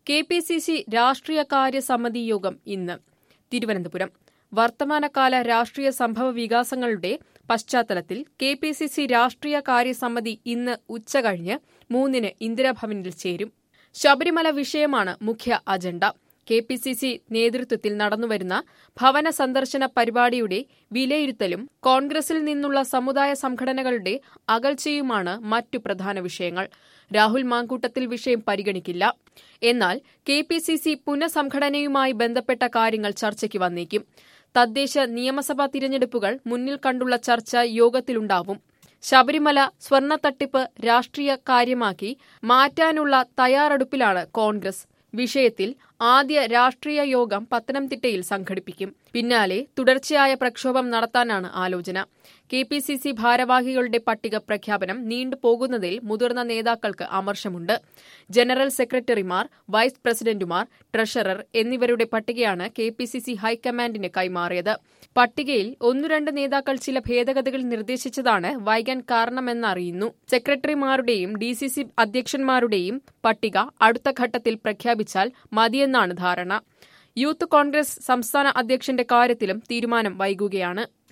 KPCC രാഷ്ട്രീയകാര്യ സമിതി യോഗം ഇന്ന് തിരുവനന്തപുരം. വർത്തമാനകാല രാഷ്ട്രീയ സംഭവ വികാസങ്ങളുടെ പശ്ചാത്തലത്തിൽ കെ.പി.സി.സി രാഷ്ട്രീയകാര്യ സമിതി ഇന്ന് ഉച്ചകഴിഞ്ഞ് 3-ന് ഇന്ദിരാഭവനിൽ ചേരും. ശബരിമല വിഷയമാണ് മുഖ്യ അജണ്ട. കെ.പി.സി.സി നേതൃത്വത്തിൽ നടന്നുവരുന്ന ഭവന സന്ദർശന പരിപാടിയുടെ വിലയിരുത്തലും കോൺഗ്രസിൽ നിന്നുള്ള സമുദായ സംഘടനകളുടെ അകൽച്ചയുമാണ് മറ്റു പ്രധാന വിഷയങ്ങൾ. രാഹുൽ മാങ്കൂട്ടത്തിൽ വിഷയം പരിഗണിക്കില്ല. എന്നാൽ കെ.പി.സി.സി പുനഃസംഘടനയുമായി ബന്ധപ്പെട്ട കാര്യങ്ങൾ ചർച്ചയ്ക്ക് വന്നേക്കും. തദ്ദേശ നിയമസഭാ തിരഞ്ഞെടുപ്പുകൾ മുന്നിൽ കണ്ടുള്ള ചർച്ച യോഗത്തിലുണ്ടാവും. ശബരിമല സ്വർണ്ണത്തട്ടിപ്പ് രാഷ്ട്രീയ കാര്യമാക്കി മാറ്റാനുള്ള തയ്യാറെടുപ്പിലാണ് കോൺഗ്രസ്. വിഷയത്തിൽ ആദ്യ രാഷ്ട്രീയ യോഗം പത്തനംതിട്ടയിൽ സംഘടിപ്പിക്കും. പിന്നാലെ തുടർച്ചയായ പ്രക്ഷോഭം നടത്താനാണ് ആലോചന. കെ.പി.സി.സി ഭാരവാഹികളുടെ പട്ടിക പ്രഖ്യാപനം നീണ്ടുപോകുന്നതിൽ മുതിർന്ന നേതാക്കൾക്ക് അമർഷമുണ്ട്. ജനറൽ സെക്രട്ടറിമാർ, വൈസ് പ്രസിഡന്റുമാർ, ട്രഷറർ എന്നിവരുടെ പട്ടികയാണ് കെ.പി.സി.സി ഹൈക്കമാൻഡിന് കൈമാറിയത്. പട്ടികയിൽ 1-2 നേതാക്കൾ ചില ഭേദഗതികൾ നിർദ്ദേശിച്ചതാണ് വൈകാൻ കാരണമെന്നറിയുന്നു. സെക്രട്ടറിമാരുടെയും ഡി.സി.സി അധ്യക്ഷന്മാരുടെയും പട്ടിക അടുത്ത ഘട്ടത്തിൽ പ്രഖ്യാപിച്ചാൽ മതിയെന്നാണ് ധാരണ. യൂത്ത് കോൺഗ്രസ് സംസ്ഥാന അധ്യക്ഷന്റെ കാര്യത്തിലും തീരുമാനം വൈകുകയാണ്.